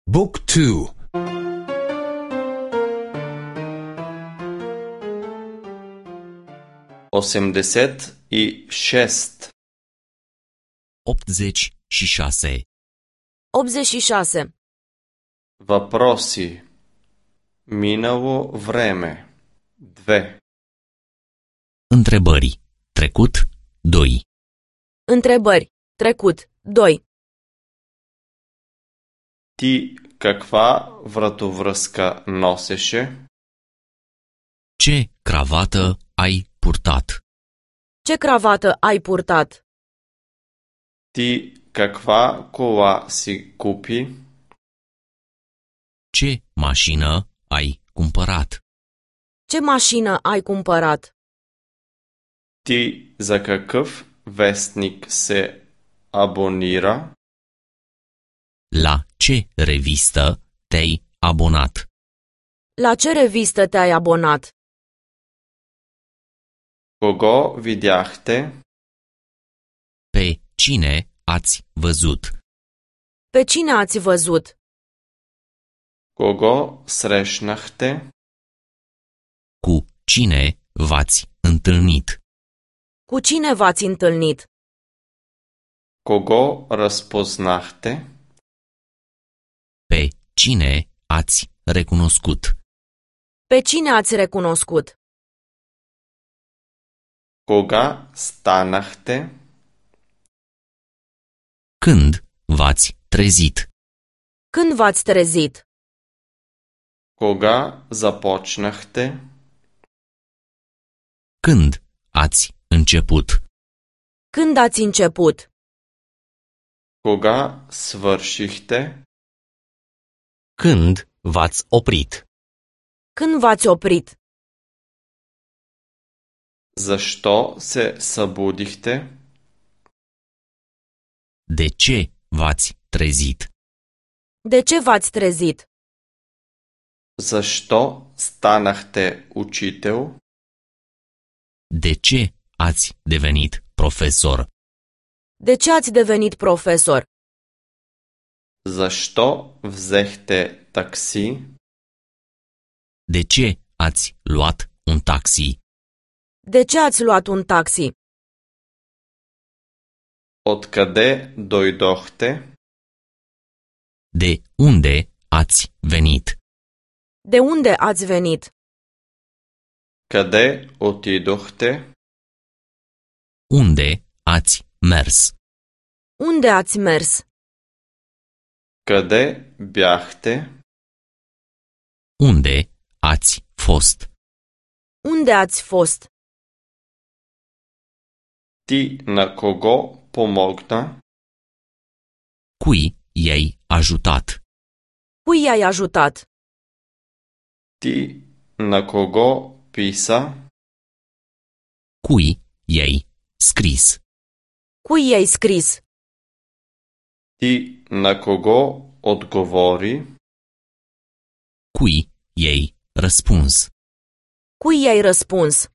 Book 2. 86. 86. 86. Въпроси. Минало време. 2. Întrebări. Trecut. 2. Întrebări. Trecut. 2. Ти каква вратовръзка носеше? Ce cravată ai purtat? Ce cravată ai purtat? Ти каква кола си купи? Ce mașină ai cumpărat? Ce mașină ai cumpărat? Ти за какъв вестник се абонира? La ce revistă te-ai abonat? La ce revistă te-ai abonat? Кого видяхте? Pe cine ați văzut? Pe cine ați văzut? Кого срещнахте? Cu cine v-ați întâlnit? Cu cine v-ați întâlnit? Кого разпознахте? Pe cine ați recunoscut? Pe cine ați recunoscut? Кога станахте? Când v-ați trezit? Când v-ați trezit? Кога започнахте? Când ați început? Când ați început? Кога свършихте? Când v-ați oprit? Când v-ați oprit? Защо се събудихте? De ce v-ați trezit? De ce v-ați trezit? Защо станахте учител? De ce ați devenit profesor? De ce ați devenit profesor? Защо взехте такси? De ce ați luat un taxi? De ce ați luat un taxi? Откъде дойдохте? De unde ați venit? De unde ați venit? Къде отидохте? Unde ați mers? Unde ați mers? Къде бяхте? Unde ați fost? Unde ați fost? Ти на кого помогна? Cui i-ai ajutat? Cui i-ai ajutat? Ти на кого писа? Cui i-ai scris? Cui i-ai scris? Ти на кого отговори? Cui i-ai răspuns? Cui i-ai răspuns?